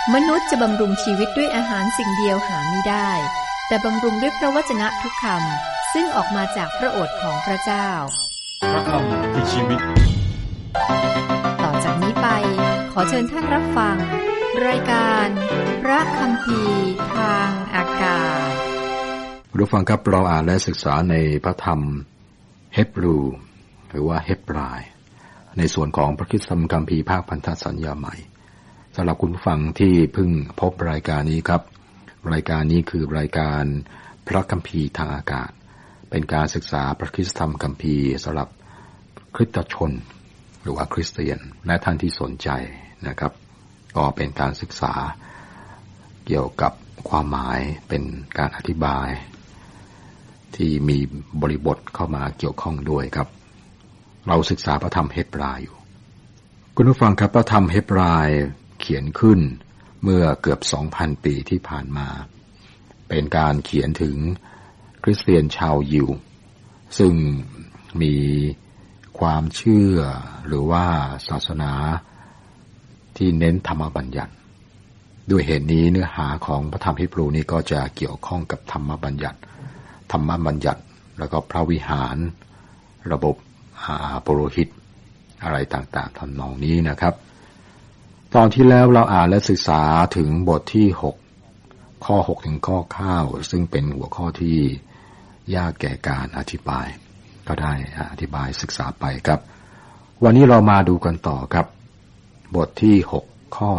มนุษย์จะบำรุงชีวิตด้วยอาหารสิ่งเดียวหาไม่ได้แต่บำรุงด้วยพระวจนะทุกคำซึ่งออกมาจากพระโอษฐ์ของพระเจ้าพระคำคือชีวิตต่อจากนี้ไปขอเชิญท่านรับฟังรายการพระคัมภีร์ทางอากาศผู้ฟังครับเราอ่านและศึกษาในพระธรรมเฮบรูหรือว่าเฮบรายในส่วนของพระคริสตคัมภีร์ภาคพันธสัญญาใหม่สำหรับคุณผู้ฟังที่เพิ่งพบรายการนี้ครับรายการนี้คือรายการพระคัมภีร์ทางอากาศเป็นการศึกษาพระคริสตคัมภีร์สำหรับคริสตชนหรือว่าคริสเตียนและท่านที่สนใจนะครับก็เป็นการศึกษาเกี่ยวกับความหมายเป็นการอธิบายที่มีบริบทเข้ามาเกี่ยวข้องด้วยครับเราศึกษาพระธรรมเฮบรายอยู่คุณผู้ฟังครับพระธรรมเฮบรายเขียนขึ้นเมื่อเกือบ 2,000 ปีที่ผ่านมาเป็นการเขียนถึงคริสเตียนชาวยิวซึ่งมีความเชื่อหรือว่าศาสนาที่เน้นธรรมบัญญัติด้วยเหตุนี้เนื้อหาของพระธรรมเฮบรูนี้ก็จะเกี่ยวข้องกับธรรมบัญญัติแล้วก็พระวิหารระบบปุโรหิตอะไรต่างๆทำนองนี้นะครับตอนที่แล้วเราอ่านและศึกษาถึงบทที่6ข้อ6ถึงข้อ9ซึ่งเป็นหัวข้อที่ยากแก่การอธิบายก็ได้อธิบายศึกษาไปครับวันนี้เรามาดูกันต่อครับบทที่6ข้อ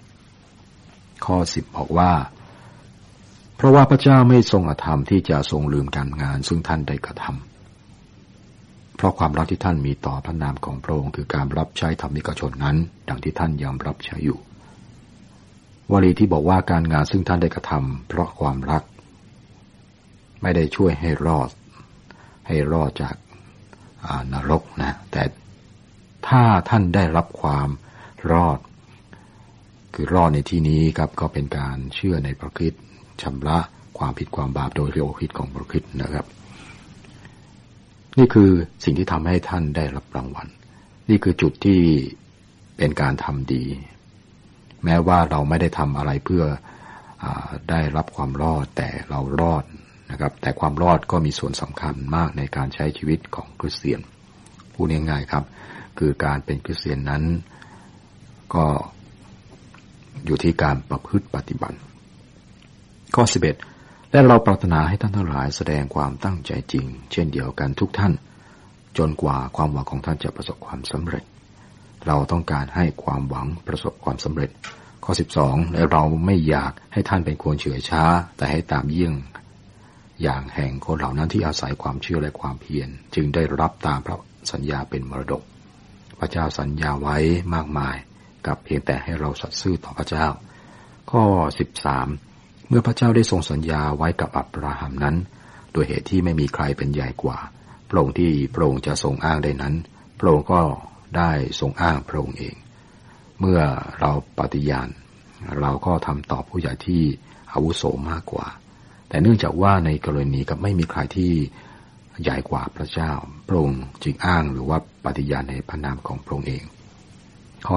10บอกว่าเพราะว่าพระเจ้าไม่ทรงอธรรมที่จะทรงลืมการงานซึ่งท่านได้กระทำเพราะความรักที่ท่านมีต่อพระนามของพระองค์คือการรับใช้ธรรมิกชนนั้นดังที่ท่านยอมรับใช้อยู่วลีที่บอกว่าการงานซึ่งท่านได้กระทำเพราะความรักไม่ได้ช่วยให้รอดจากนรกนะแต่ถ้าท่านได้รับความรอดคือรอดในที่นี้ครับก็เป็นการเชื่อในพระคริสต์ชำระความผิดความบาปโดยโลหิตของพระคริสต์นะครับนี่คือสิ่งที่ทำให้ท่านได้รับรางวัลนี่คือจุดที่เป็นการทำดีแม้ว่าเราไม่ได้ทำอะไรเพื่อได้รับความรอดแต่เรารอดนะครับแต่ความรอดก็มีส่วนสำคัญมากในการใช้ชีวิตของคริสเตียนพูดง่ายๆครับคือการเป็นคริสเตียนนั้นก็อยู่ที่การประพฤติปฏิบัติข้อ11และเราปรารถนาให้ท่านทั้งหลายแสดงความตั้งใจจริงเช่นเดียวกันทุกท่านจนกว่าความหวังของท่านจะประสบความสำเร็จเราต้องการให้ความหวังประสบความสำเร็จข้อ12และเราไม่อยากให้ท่านเป็นคนเฉื่อยช้าแต่ให้ตามเยี่ยงอย่างแห่งคนเหล่านั้นที่อาศัยความเชื่อและความเพียรจึงได้รับตามพระสัญญาเป็นมรดกพระเจ้าสัญญาไว้มากมายกับเพียงแต่ให้เราสัตย์ซื่อต่อพระเจ้าข้อ13เมื่อพระเจ้าได้ทรงสัญญาไว้กับอับราฮัมนั้นโดยเหตุที่ไม่มีใครเป็นใหญ่กว่าพระองค์ที่พระองค์จะทรงอ้างได้นั้นพระองค์ก็ได้ทรงอ้างพระองค์เองเมื่อเราปฏิญาณเราก็ทำต่อผู้ใหญ่ที่อาวุโสมากกว่าแต่เนื่องจากว่าในกรณีกับไม่มีใครที่ใหญ่กว่าพระเจ้าพระองค์จึงอ้างหรือว่าปฏิญาณในพระนามของพระองค์เองข้อ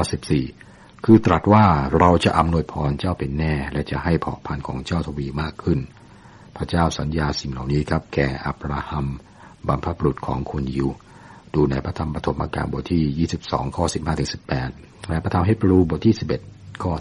14คือตรัสว่าเราจะอำนวยพรเจ้าเป็นแน่และจะให้เผ่าพันธุ์ของเจ้าทวีมากขึ้นพระเจ้าสัญญาสิ่งเหล่านี้ครับแก่อับราฮัมบรรพบุรุษของคนยิวดูในพระธรรมปฐมกาลบทที่22ข้อ15ถึง18และพระธรรมเฮบรูบทที่11ข้อ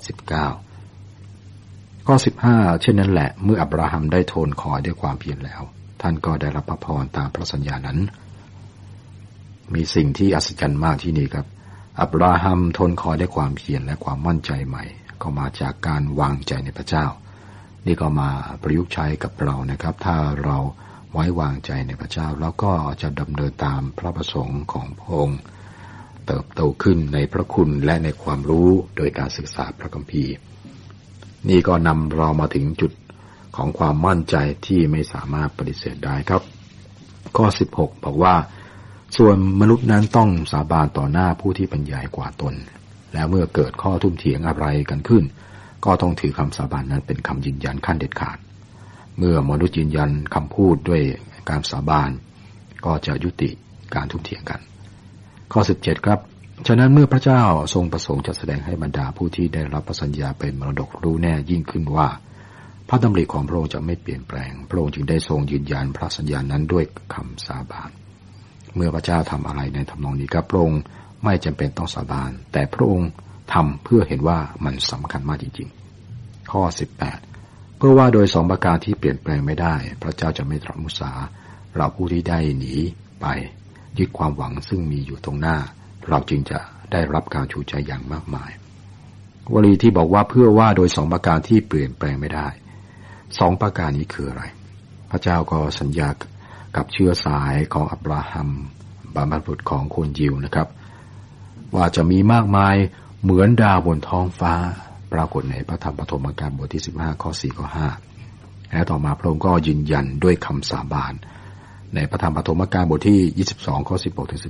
19ข้อ15เช่นนั้นแหละเมื่ออับราฮัมได้ทนคอยด้วยความเพียรแล้วท่านก็ได้รับพระพรตามพระสัญญานั้นมีสิ่งที่อัศจรรย์มากที่นี่ครับอับราฮัมทนคอยด้วยความเพียรและความมั่นใจใหม่ก็มาจากการวางใจในพระเจ้านี่ก็มาประยุกต์ใช้กับเรานะครับถ้าเราไว้วางใจในพระเจ้าแล้วก็จะดำเนินตามพระประสงค์ของพระองค์เติบโตขึ้นในพระคุณและในความรู้โดยการศึกษาพระคัมภีร์นี่ก็นำเรามาถึงจุดของความมั่นใจที่ไม่สามารถปฏิเสธได้ครับข้อ16บอกว่าส่วนมนุษย์นั้นต้องสาบานต่อหน้าผู้ที่เป็นใหญ่กว่าตนแล้วเมื่อเกิดข้อทุ่มเถียงอะไรกันขึ้นก็ต้องถือคำสาบานนั้นเป็นคำยืนยันขั้นเด็ดขาดเมื่อมนุษย์ยืนยันคำพูดด้วยการสาบานก็จะยุติการทุ่มเถียงกันข้อ17ครับฉะนั้นเมื่อพระเจ้าทรงประสงค์จะแสดงให้บรรดาผู้ที่ได้รับพระสัญญาเป็นมรดกรู้แน่ยิ่งขึ้นว่าพระดำริของพระองค์จะไม่เปลี่ยนแปลงพระองค์จึงได้ทรงยืนยันพระสัญญานั้นด้วยคำสาบานเมื่อพระเจ้าทำอะไรในทำนองนี้พระองค์ไม่จำเป็นต้องสาบานแต่พระองค์ทำเพื่อเห็นว่ามันสำคัญมากจริงๆข้อ18เพื่อว่าโดย2ประการที่เปลี่ยนแปลงไม่ได้พระเจ้าจะไม่ตรัสมุสาเราผู้ที่ได้หนีไปยึดความหวังซึ่งมีอยู่ตรงหน้าเราจึงจะได้รับการชูใจอย่างมากมายวลีที่บอกว่าเพื่อว่าโดย2ประการที่เปลี่ยนแปลงไม่ได้2ประการนี้คืออะไรพระเจ้าก็สัญญากับเชื้อสายของอับราฮัมบรรพบุรุษของคนยิวนะครับว่าจะมีมากมายเหมือนดาวบนท้องฟ้าปรากฏในพระธรรมปฐมกาลบทที่15ข้อ4ข้อ5และต่อมาพระองค์ก็ยืนยันด้วยคำสาบานในพระธรรมปฐมกาลบทที่22ข้อ16ถึง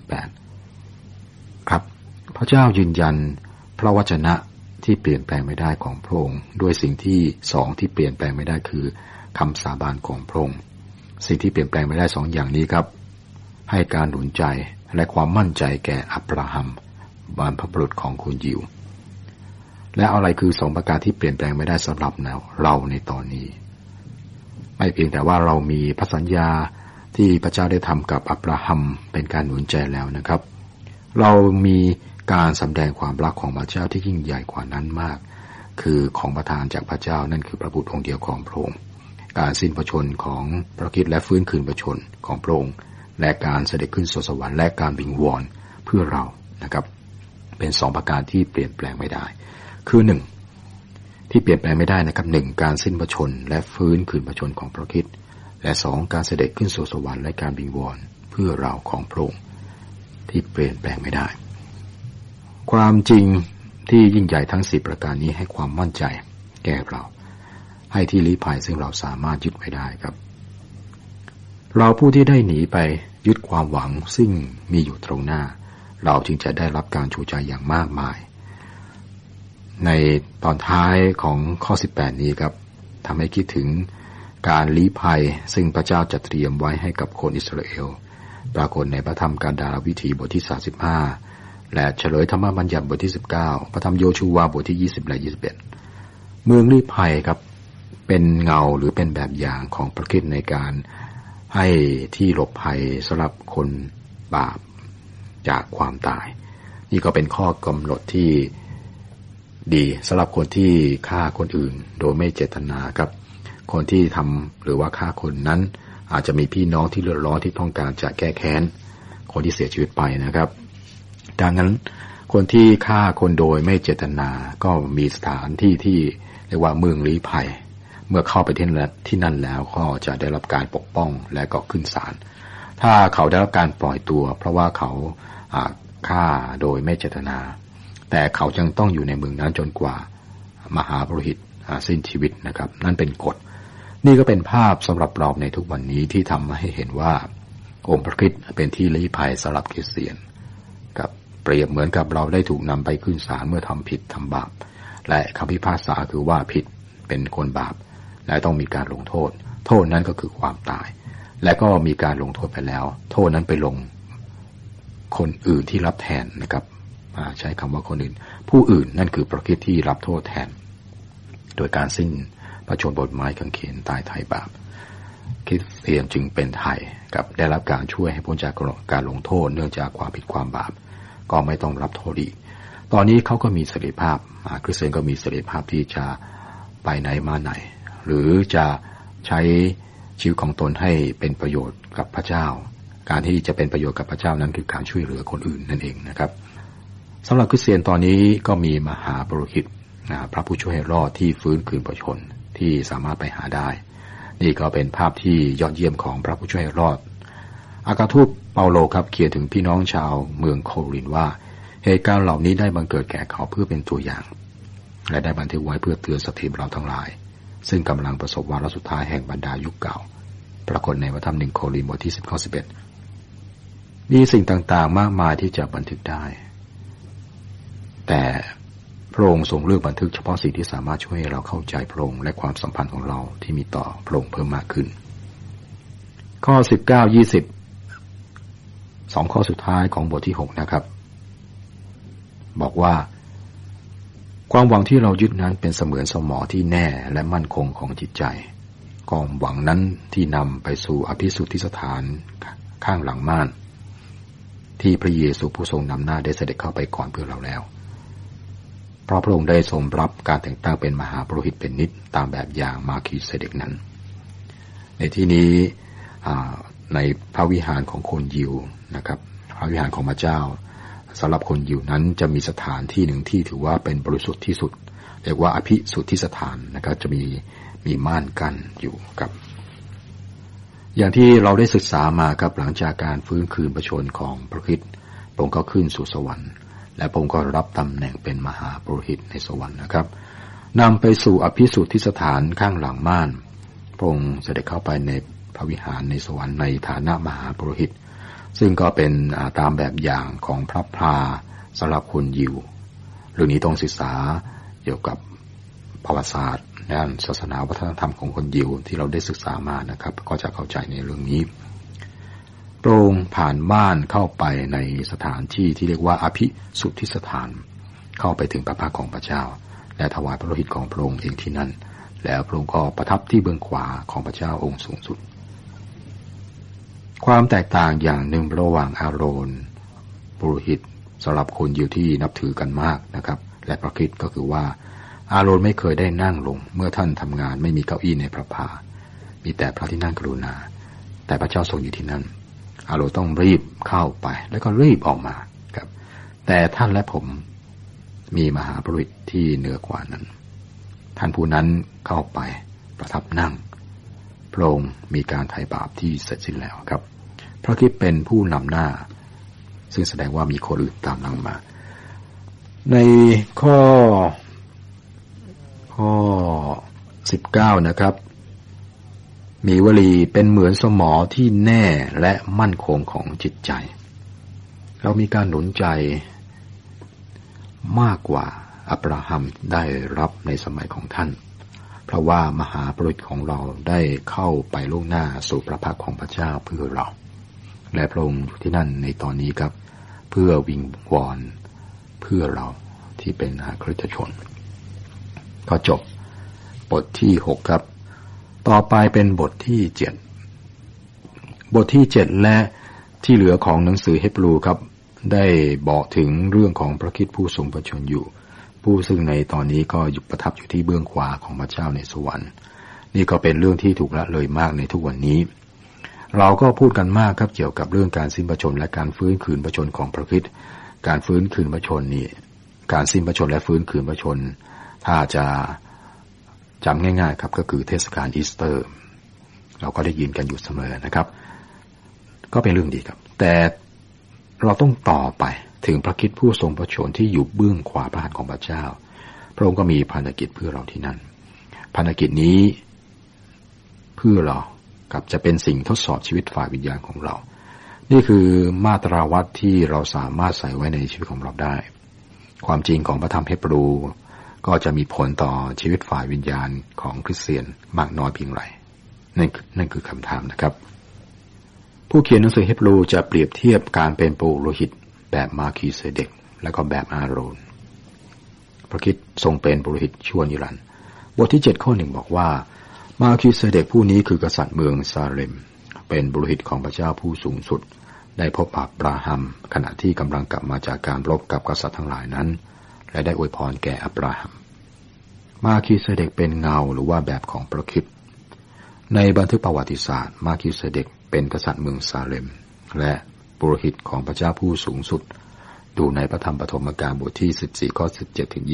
18ครับพระเจ้ายืนยันพระวจนะที่เปลี่ยนแปลงไม่ได้ของพระองค์ด้วยสิ่งที่2ที่เปลี่ยนแปลงไม่ได้คือคำสาบานของพระองค์สิ่งที่เปลี่ยนแปลงไม่ได้2อย่างนี้ครับให้การหนุนใจและความมั่นใจแก่อับราฮัมบรรพบุรุษของคนยิวและอะไรคือ2ประการที่เปลี่ยนแปลงไม่ได้สำหรับเราในตอนนี้ไม่เพียงแต่ว่าเรามีพระสัญญาที่พระเจ้าได้ทำกับอับราฮัมเป็นการหนุนใจแล้วนะครับเรามีการสำแดงความรักของพระเจ้าที่ยิ่งใหญ่กว่านั้นมากคือของประทานจากพระเจ้านั่นคือพระบุตรองค์เดียวของพระองค์การสิ้นพระชนของพระคริสต์และฟื้นคืนพระชนของพระองค์และการเสด็จขึ้นสู่สวรรค์และการวิงวอนเพื่อเรานะครับเป็น2ประการที่เปลี่ยนแปลงไม่ได้คือ1ที่เปลี่ยนแปลงไม่ได้นะครับ1การสิ้นพระชนและฟื้นคืนพระชนของพระคริสต์และ2การเสด็จขึ้นสู่สวรรค์และการวิงวอนเพื่อเราของพระองค์ที่เปลี่ยนแปลงไม่ได้ความจริงที่ยิ่งใหญ่ทั้ง10ประการนี้ให้ความมั่นใจแก่เราให้ที่ลี้ภัยซึ่งเราสามารถยึดไว้ได้ครับเราผู้ที่ได้หนีไปยึดความหวังซึ่งมีอยู่ตรงหน้าเราจึงจะได้รับการชูใจอย่างมากมายในตอนท้ายของข้อ18นี้ครับทำให้คิดถึงการลี้ภัยซึ่งพระเจ้าจะเตรียมไว้ให้กับคนอิสราเอลปรากฏในพระธรรมกาดาวิถีบทที่35และเฉลยธรรมบัญญัติบทที่19พระธรรมโยชูวาบทที่20และ21เมืองลี้ภัยครับเป็นเงาหรือเป็นแบบอย่างของพระคริสต์ในการให้ที่หลบภัยสำหรับคนบาปจากความตายนี่ก็เป็นข้อกำหนดที่ดีสำหรับคนที่ฆ่าคนอื่นโดยไม่เจตนาครับคนที่ทำหรือว่าฆ่าคนนั้นอาจจะมีพี่น้องที่เลือดร้อนที่ต้องการจะแก้แค้นคนที่เสียชีวิตไปนะครับดังนั้นคนที่ฆ่าคนโดยไม่เจตนาก็มีสถานที่ที่เรียกว่าเมืองลี้ภัยเมื่อเข้าไปที่นั่นแล้วก็จะได้รับการปกป้องและก็ขึ้นศาลถ้าเขาได้รับการปล่อยตัวเพราะว่าเขาฆ่าโดยไม่เจตนาแต่เขายังต้องอยู่ในเมืองนั้นจนกว่ามหาปุโรหิตสิ้นชีวิตนะครับนั่นเป็นกฎนี่ก็เป็นภาพสำหรับเราในทุกวันนี้ที่ทำให้เห็นว่าองค์พระคริสต์เป็นที่ลี้ภัยสำหรับคริสเตียนกับเปรียบเหมือนกับเราได้ถูกนำไปขึ้นศาลเมื่อทำผิดทำบาปและคำพิพากษาคือว่าผิดเป็นคนบาปและต้องมีการลงโทษโทษนั้นก็คือความตายและก็มีการลงโทษไปแล้วโทษนั้นไปลงคนอื่นที่รับแทนนะครับใช้คำว่าคนอื่นผู้อื่นนั่นคือพระคริสต์ที่รับโทษแทนโดยการสิ้นพระชนม์บนไม้กางเขนตายไถ่บาปคริสเตียนจึงเป็นไถ่กับได้รับการช่วยให้พ้นจากการลงโทษเนื่องจากความผิดความบาปก็ไม่ต้องรับโทษอีกตอนนี้เขาก็มีเสรีภาพคริสเตียนก็มีเสรีภาพที่จะไปไหนมาไหนหรือจะใช้ชีวิตของตนให้เป็นประโยชน์กับพระเจ้าการที่จะเป็นประโยชน์กับพระเจ้านั้นคือการช่วยเหลือคนอื่นนั่นเองนะครับสำหรับคริสเตียนตอนนี้ก็มีมหาปุโรหิตพระผู้ช่วยให้รอดที่ฟื้นคืนพระชนที่สามารถไปหาได้นี่ก็เป็นภาพที่ยอดเยี่ยมของพระผู้ช่วยให้รอดอาการทูตเปาโลครับเขียนถึงพี่น้องชาวเมืองโครินธ์ว่าเหตุการณ์เหล่านี้ได้บังเกิดแก่เขาเพื่อเป็นตัวอย่างและได้บันทึกไว้เพื่อเตือนสติเราทั้งหลายซึ่งกำลังประสบวาระสุดท้ายแห่งบรรดายุคเก่าปรากฏในพระธรรม1โครินธ์บทที่10ข้อ11มีสิ่งต่างๆมากมายที่จะบันทึกได้แต่พระองค์ทรงเลือกบันทึกเฉพาะสิ่งที่สามารถช่วยให้เราเข้าใจพระองค์และความสัมพันธ์ของเราที่มีต่อพระองค์เพิ่มมากขึ้นข้อ19 20 2ข้อสุดท้ายของบทที่6นะครับบอกว่าความหวังที่เรายึดนั้นเป็นเสมือนสมอที่แน่และมั่นคงของจิตใจความหวังนั้นที่นำไปสู่อภิสุทธิสถานข้างหลังม่านที่พระเยซูผู้ทรงนำหน้าได้เสด็จเข้าไปก่อนเพื่อเราแล้วเพราะพระองค์ได้ทรงรับการแต่งตั้งเป็นมหาปุโรหิตเป็นนิจตามแบบอย่างมาคีเซเดกนั้นในที่นี้ในพระวิหารของคนยิวนะครับพระวิหารของพระเจ้าสำหรับคนยิวนั้นจะมีสถานที่หนึ่งที่ถือว่าเป็นบริสุทธิ์ที่สุดเรียกว่าอภิสุทธิสถานนะครับจะมีม่านกั้นอยู่ครับอย่างที่เราได้ศึกษามาครับหลังจากการฟื้นคืนพระชนของพระคริสต์พระองค์ก็ขึ้นสู่สวรรค์และพระองค์ก็รับตำแหน่งเป็นมหาปุโรหิตในสวรรค์นะครับนำไปสู่อภิสุทธิสถานข้างหลังม่านพระองค์เสด็จเข้าไปในพระวิหารในสวรรค์ในฐานะมหาปุโรหิตซึ่งก็เป็นตามแบบอย่างของพระพลาสำหรับคนยิวเรื่องนี้ต้องศึกษาเกี่ยวกับประวัติศาสตร์ด้านศาสนาวัฒนธรรมของคนยิวที่เราได้ศึกษามานะครับก็จะเข้าใจในเรื่องนี้พระองค์ผ่านบ้านเข้าไปในสถานที่ที่เรียกว่าอภิสุทธิสถานเข้าไปถึงพระพักตร์ของพระเจ้าและถวายพระโลหิตของพระองค์เองที่นั่นแล้วพระองค์ก็ประทับที่เบื้องขวาของพระเจ้าองค์สูงสุดความแตกต่างอย่างหนึ่งระหว่างอาโรนปุโรหิตสำหรับคนยิวที่นับถือกันมากนะครับและพระคริสต์ก็คือว่าอาโรนไม่เคยได้นั่งลงเมื่อท่านทำงานไม่มีเก้าอี้ในพระพามีแต่พระที่นั่งกรุณาแต่พระเจ้าทรงอยู่ที่นั่นอาโรนต้องรีบเข้าไปแล้วก็รีบออกมาครับแต่ท่านและผมมีมหาปุโรหิตที่เหนือกว่านั้นท่านผู้นั้นเข้าไปประทับนั่งพระองค์มีการไถ่บาปที่เสร็จสิ้นแล้วครับพระคริสต์เป็นผู้นำหน้าซึ่งแสดงว่ามีคนอื่นตามหลังมาในข้อ19นะครับมีวลีเป็นเหมือนสมอที่แน่และมั่นคงของจิตใจเรามีการหนุนใจมากกว่าอับราฮัมได้รับในสมัยของท่านเพราะว่ามหาปุโรหิตของเราได้เข้าไปล่วงหน้าสู่พระพักตร์ของพระเจ้าเพื่อเราและพระองค์อยู่ที่นั่นในตอนนี้ครับเพื่อวิงวอนเพื่อเราที่เป็นคริสตชนก็จบบทที่6ครับต่อไปเป็นบทที่7บทที่7และที่เหลือของหนังสือเฮบรูครับได้บอกถึงเรื่องของพระคริสต์ผู้ทรงพระชนอยู่ผู้ซึ่งในตอนนี้ก็อยู่ประทับอยู่ที่เบื้องขวาของพระเจ้าในสวรรค์นี่ก็เป็นเรื่องที่ถูกละเลยมากในทุกวันนี้เราก็พูดกันมากครับเกี่ยวกับเรื่องการสิ้นพระชนม์และการฟื้นคืนพระชนม์ของพระคริสต์การฟื้นคืนพระชนม์นี่การสิ้นพระชนม์และฟื้นคืนพระชนม์ถ้าจะจำง่ายๆครับก็คือเทศกาลอีสเตอร์เราก็ได้ยินกันอยู่เสมอนะครับก็เป็นเรื่องดีครับแต่เราต้องต่อไปถึงพระคริสต์ผู้ทรงพระชนม์ที่อยู่เบื้องขวาพระหัตถ์ของพระเจ้าพระองค์ก็มีภารกิจเพื่อเราที่นั่นภารกิจนี้เพื่อเรากับจะเป็นสิ่งทดสอบชีวิตฝ่ายวิญญาณของเรานี่คือมาตราวัดที่เราสามารถใส่ไว้ในชีวิตของเราได้ความจริงของพระธรรมเฮบรูก็จะมีผลต่อชีวิตฝ่ายวิญญาณของคริสเตียนมากน้อยเพียงไรนั่นคือคำถามนะครับผู้เขียนหนังสือเฮบรูจะเปรียบเทียบการเป็นปุโรหิตแบบมาคีเซเดกและก็แบบอาโรนพระคริสต์ทรงเป็นปุโรหิตชั่วนิรันดร์บทที่7ข้อ1บอกว่ามาคีเซเดกผู้นี้คือกษัตริย์เมืองซาเลมเป็นปุโรหิตของพระเจ้าผู้สูงสุดได้พบอับราฮัมขณะที่กำลังกลับมาจากการรบกับกษัตริย์ทั้งหลายนั้นและได้อวยพรแก่อับราฮัมมาคีเซเดกเป็นเงาหรือว่าแบบของพระคริสต์ในบันทึกประวัติศาสตร์มาคีเซเดกเป็นกษัตริย์เมืองซาเลมและปุโรหิตของพระเจ้าผู้สูงสุดดูในพระธรรมปฐมกาลบทที่14ข้อ17ถึง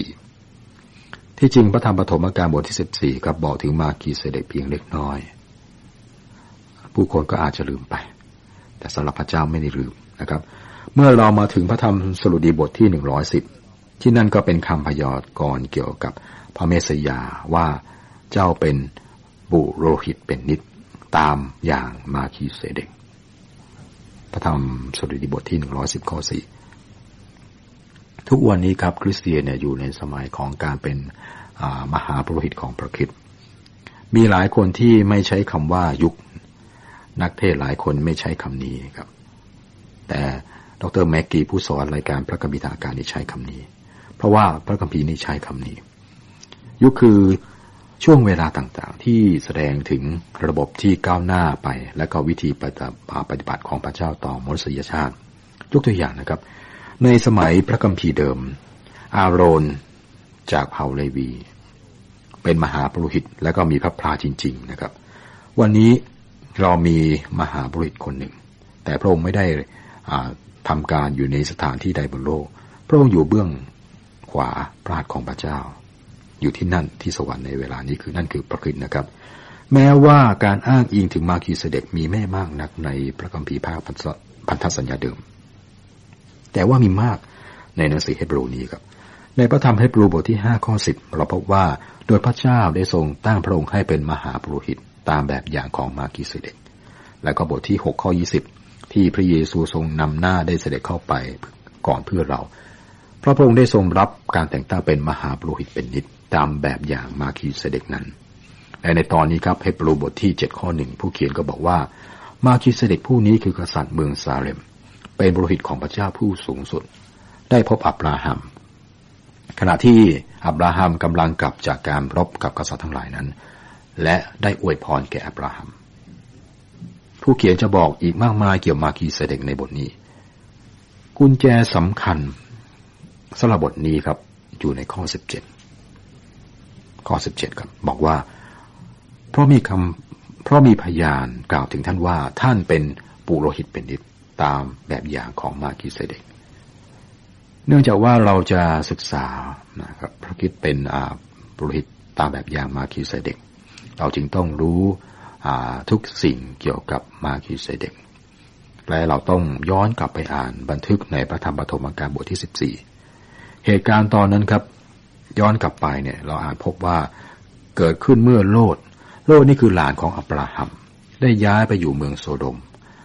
24ที่จริงพระธรรมปฐมกาลบทที่14ครับบอกถึงมาคีเซเดกเพียงเล็กน้อยผู้คนก็อาจจะลืมไปแต่สำหรับพระเจ้าไม่ได้ลืมนะครับเมื่อเรามาถึงพระธรรมสดุดีบทที่110ที่นั่นก็เป็นคำพยากรณ์เกี่ยวกับพระเมสยาว่าเจ้าเป็นปุโรหิตเป็นนิจตามอย่างมาคีเซเดกพระธรรมสดุดีบทที่110ข้อ4ทุกวันนี้ครับคริสเตียนเนี่ยอยู่ในสมัยของการเป็นมหาปุโรหิตของพระคริสต์มีหลายคนที่ไม่ใช้คำว่ายุคนักเทศหลายคนไม่ใช้คำนี้ครับแต่ดร.แม็กกี้ผู้สอนรายการพระคัมภีร์ทางการนี่ใช้คำนี้เพราะว่าพระคัมภีร์นี่ใช้คำนี้ยุคคือช่วงเวลาต่างๆที่แสดงถึงระบบที่ก้าวหน้าไปและก็วิธีปฏิบัติของพระเจ้าต่อมนุษยชาติยกตัวอย่างนะครับในสมัยพระคัมภีร์เดิมอาโรนจากเผ่าเลวีเป็นมหาปุโรหิตและก็มีพระพลาจริงๆนะครับวันนี้เรามีมหาปุโรหิตคนหนึ่งแต่พระองค์ไม่ได้ทำการอยู่ในสถานที่ใดบนโลกพระองค์อยู่เบื้องขวาพระหัตถ์ของพระเจ้าอยู่ที่นั่นที่สวรรค์ในเวลานี้คือนั่นคือพระคริสต์นะครับแม้ว่าการอ้างอิงถึงมาคีเซเดกมีไม่มากนักในพระคัมภีร์ภาคพันธสัญญาเดิมแต่ว่ามีมากในหนังสือเฮบรูนี้ครับในพระธรรมเฮบรูบทที่5ข้อ10เราพบว่าโดยพระเจ้าได้ทรงตั้งพระองค์ให้เป็นมหาปุโรหิตตามแบบอย่างของมาคีเซเดกและก็บทที่6ข้อ20ที่พระเยซูทรงนำหน้าได้เสด็จเข้าไปก่อนเพื่อเราพระองค์ได้ทรงรับการแต่งตั้งเป็นมหาปุโรหิตเป็นนิจตามแบบอย่างมาคีเซเดกนั้นและในตอนนี้ครับเฮบรูบทที่7ข้อ1ผู้เขียนก็บอกว่ามาคีเซเดกผู้นี้คือกษัตริย์เมืองซาเลมเป็นปุโรหิตของพระเจ้าผู้สูงสุดได้พบอับราฮัมขณะที่อับราฮัมกำลังกลับจากการรบกับกษัตริย์ทั้งหลายนั้นและได้อวยพรแก่อับราฮัมผู้เขียนจะบอกอีกมากมายเกี่ยวกับมาคีเซเดกในบทนี้กุญแจสำคัญสำหรับบทนี้ครับอยู่ในข้อ17ครับบอกว่าเพราะมีพยานกล่าวถึงท่านว่าท่านเป็นปุโรหิตเป็นนิจตามแบบอย่างของมาคีเซเดกเนื่องจากว่าเราจะศึกษานะครับพระคริสต์เป็นปุโรหิตตามแบบอย่างมาคีเซเดกเราจึงต้องรู้ทุกสิ่งเกี่ยวกับมาคีเซเดกและเราต้องย้อนกลับไปอ่านบันทึกในพระธรรมปฐมกาลบทที่14เหตุการณ์ตอนนั้นครับย้อนกลับไปเนี่ยเราอาจพบว่าเกิดขึ้นเมื่อโลดนี่คือหลานของอับราฮัมได้ย้ายไปอยู่เมืองโซโดม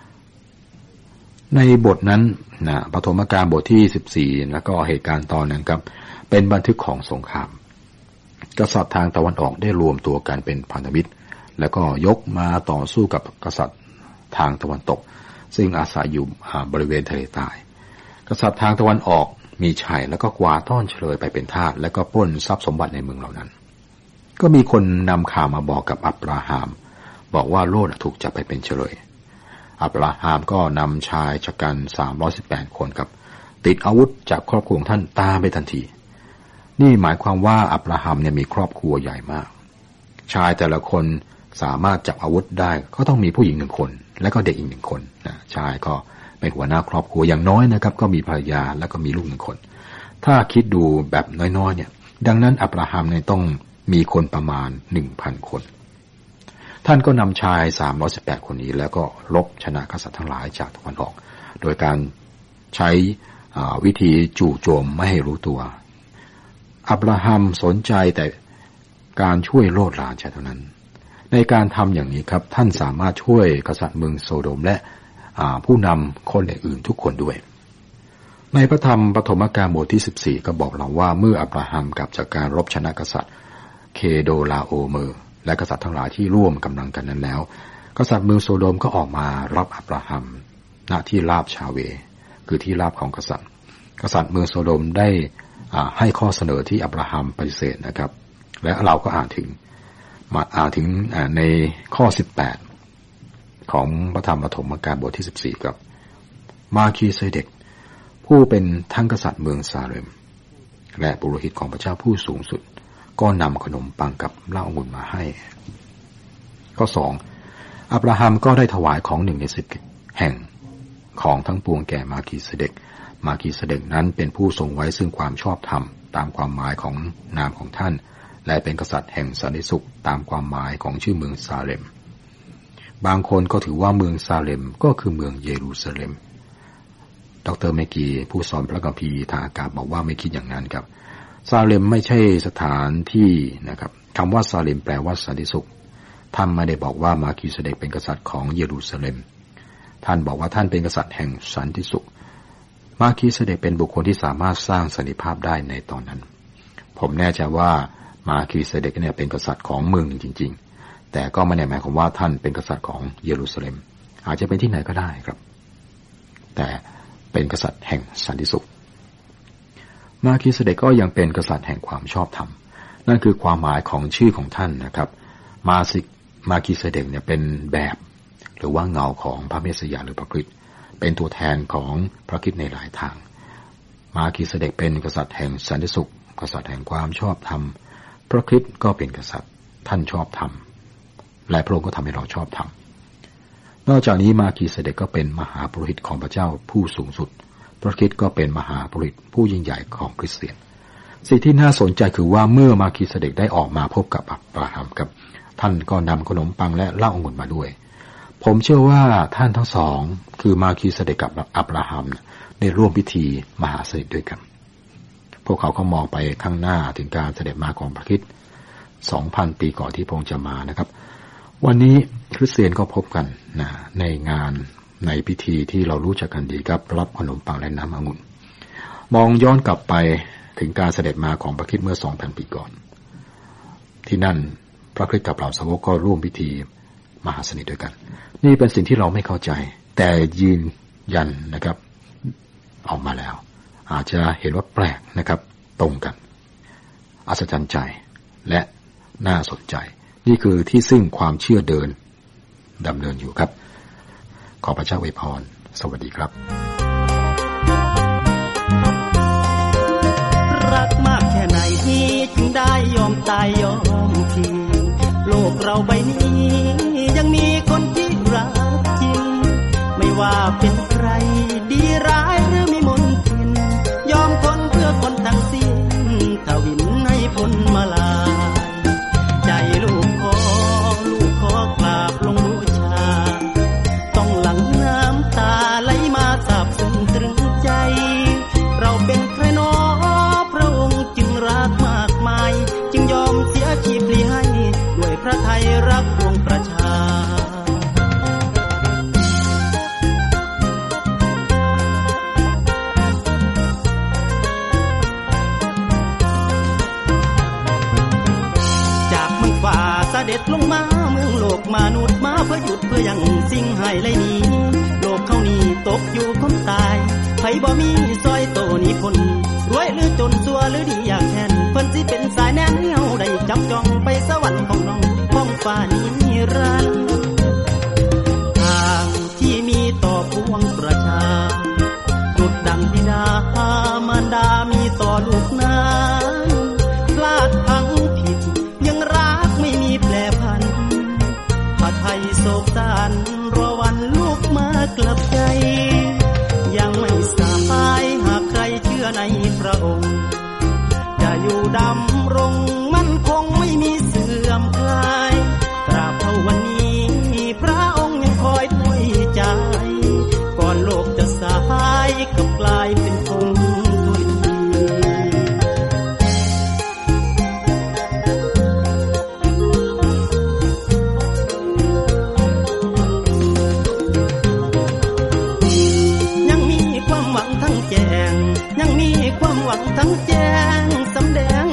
ในบทนั้นปฐมกาลบทที่14แล้วก็เหตุการณ์ตอนนั้นครับเป็นบันทึกของสงครามกษัตริย์ทางตะวันออกได้รวมตัวกันเป็นพันธมิตรแล้วก็ยกมาต่อสู้กับกษัตริย์ทางตะวันตกซึ่งอาศัยอยู่บริเวณทะเลใต้กษัตริย์ทางตะวันออกมีชัยแล้วก็กวาดต้อนเฉลยไปเป็นทาสแล้วก็ปล้นทรัพย์สมบัติในเมืองเหล่านั้นก็มีคนนำข่าวมาบอกกับอับราฮัมบอกว่าโลดถูกจับไปเป็นเฉลยอับราฮัมก็นำชายชะกัน318คนครับติดอาวุธจากครอบครัวของท่านตามไปทันทีนี่หมายความว่าอับราฮัมเนี่ยมีครอบครัวใหญ่มากชายแต่ละคนสามารถจับอาวุธได้ก็ต้องมีผู้หญิง1คนและก็เด็กอีก1คนชายก็เป็นหัวหน้าครอบครัวอย่างน้อยนะครับก็มีภรรยาแล้วก็มีลูก1คนถ้าคิดดูแบบน้อยๆเนี่ยดังนั้นอับราฮัมเนี่ยต้องมีคนประมาณ 1,000 คนท่านก็นำชาย318คนนี้แล้วก็รบชนะกษัตริย์ทั้งหลายจากตะวันออกโดยการใช้วิธีจู่โจมไม่ให้รู้ตัวอับราฮัมสนใจแต่การช่วยโลดหลานเท่านั้นในการทำอย่างนี้ครับท่านสามารถช่วยกษัตริย์เมืองโซโดมและผู้นำคนอื่นๆทุกคนด้วยในพระธรรมปฐมกาลบทที่14ก็บอกเราว่าเมื่ออับราฮัมกลับจากการรบชนะกษัตริย์เคโดลาโอเมอร์และกษัตริย์ทั้งหลายที่ร่วมกำลังกันนั้นแล้วกษัตริย์เมืองโซโดมก็ออกมารับอับราฮัมณที่ราบชาเวคือที่ราบของกษัตริย์เมืองโซโดมได้ให้ข้อเสนอที่อับราฮัมปฏิเสธนะครับและเราก็อ่านถึงในข้อ18ของพระธรรมปฐมกาลบทที่14ครับมาคีเซเดกผู้เป็นทั้งกษัตริย์เมืองซาเลมและปุโรหิตของพระเจ้าผู้สูงสุดก็นำขนมปังกับเหล้าองุ่นมาให้ข้อ2อับราฮัมก็ได้ถวายของ1 ใน 10แห่งของทั้งปวงแก่มาคีเซเดกนั้นเป็นผู้ทรงไว้ซึ่งความชอบธรรมตามความหมายของนามของท่านและเป็นกษัตริย์แห่งสันติสุขตามความหมายของชื่อเมืองซาเลมบางคนก็ถือว่าเมืองซาเลมก็คือเมืองเยรูซาเล็มดร.เมกีผู้สอนพระคัมภีร์ทางอากาศบอกว่าไม่คิดอย่างนั้นครับซาเลมไม่ใช่สถานที่นะครับคำว่าซาเลมแปลว่าสันติสุขท่านไม่ได้บอกว่ามาคีเซเดกเป็นกษัตริย์ของเยรูซาเล็มท่านบอกว่าท่านเป็นกษัตริย์แห่งสันติสุขมาคีเซเดกเป็นบุคคลที่สามารถสร้างสันติภาพได้ในตอนนั้นผมแน่ใจว่ามาคีเซเดกเนี่ยเป็นกษัตริย์ของเมืองจริงๆแต่ก็ไม่ได้หมายความว่าท่านเป็นกษัตริย์ของเยรูซาเล็มอาจจะเป็นที่ไหนก็ได้ครับแต่เป็นกษัตริย์แห่งสันติสุขมาคิเสเดกก็ยังเป็นกษัตริย์แห่งความชอบธรรมนั่นคือความหมายของชื่อของท่านนะครับมาคิเสเดกเนี่ยเป็นแบบหรือว่าเงาของพระเมสสยาหรือพระคริสต์เป็นตัวแทนของพระคริสต์ในหลายทางมาคิเสเดกเป็นกษัตริย์แห่งสันติสุขกษัตริย์แห่งความชอบธรรมพระคริสต์ก็เป็นกษัตริย์ท่านชอบธรรมและพระองค์ก็ทำให้เราชอบธรรมนอกจากนี้มาคิเสเดกก็เป็นมหาปุโรหิตของพระเจ้าผู้สูงสุดพระคริสต์ก็เป็นมหาปุโรหิตผู้ยิ่งใหญ่ของคริสเตียนสิ่งที่น่าสนใจคือว่าเมื่อมาคิเสเดกได้ออกมาพบกับอับราฮัมครับท่านก็นำขนมปังและเหล้าองุ่นมาด้วยผมเชื่อว่าท่านทั้งสองคือมาคิเสเดกกับอับราฮัมได้ร่วมพิธีมหาสนิทด้วยกันพวกเขาก็มองไปข้างหน้าถึงการเสด็จมาของพระคริสต์ 2,000 ปีก่อนที่พระองค์จะมานะครับวันนี้คริสเตียนก็พบกันนะในงานในพิธีที่เรารู้จักกันดีครับรับขนมปังและน้ำองุ่นมองย้อนกลับไปถึงการเสด็จมาของพระคริสต์เมื่อ 2,000 ปีก่อนที่นั่นพระคริสต์กับเหล่าสาวกก็ร่วมพิธีมหาสนิทด้วยกันนี่เป็นสิ่งที่เราไม่เข้าใจแต่ยืนยันนะครับออกมาแล้วอาจจะเห็นว่าแปลกนะครับตรงกันอัศจรรย์ใจและน่าสนใจนี่คือที่ซึ่งความเชื่อเดินดำเนินอยู่ครับขอพระเจ้าอวยพรสวัสดีครับรักมากแค่ไหนที่จึงได้ยอมตายยอมทิ้งโลกเราใบนี้ยังมีคนที่รักจริงไม่ว่าเป็นใครดีร้ายหรือมีมนทินยอมทนเพื่อคนทั้งสิ้นทวินให้พ้นมาลาใจลูกขอกราบลงบูชาต้องหลั่งน้ำตาไหลมาซาบซึ้งตรึงใจเราเป็นใครน้อพระองค์จึงรักมากมายจึงยอมเสียชีพลีให้ด้วยพระทัยรักปวงประชาจากเมืองฟ้าเสด็จลงมาเมืองโลกมนุษย์มาเพื่อหยุดเพื่อยังสิ่งให้ไหลหนีโลกเขานี้ตกอยู่คนตายไผบ่มีซอยโตนี้พ้นรวยหรือจนซัวหรือดีอยากแทนเพิ่นสิเป็นสายแนนเหี่ยวได้จับจ้องไปสวรรค์ของน้องของฟ้านิรันดร์ทางที่มีต่อปวงประชาดุจดังบิดามารดามีต่อลูกนั้นพลาดพังผิดยังรักไม่มีแปรผันพระไทยโศกสารรอวันลูกมากลับใจยังไม่สายหากใครเชื่อในพระองค์จะอยู่ดำรงมั่นคงไม่มีเสื่อมคลายตราบเท่าวันนี้พระองค์ยังคอยถ้วยใจก่อนโลกจะสายกับกลายเป็นคงถ้วยยังมีความหวังทั้งแจ้งสำแดง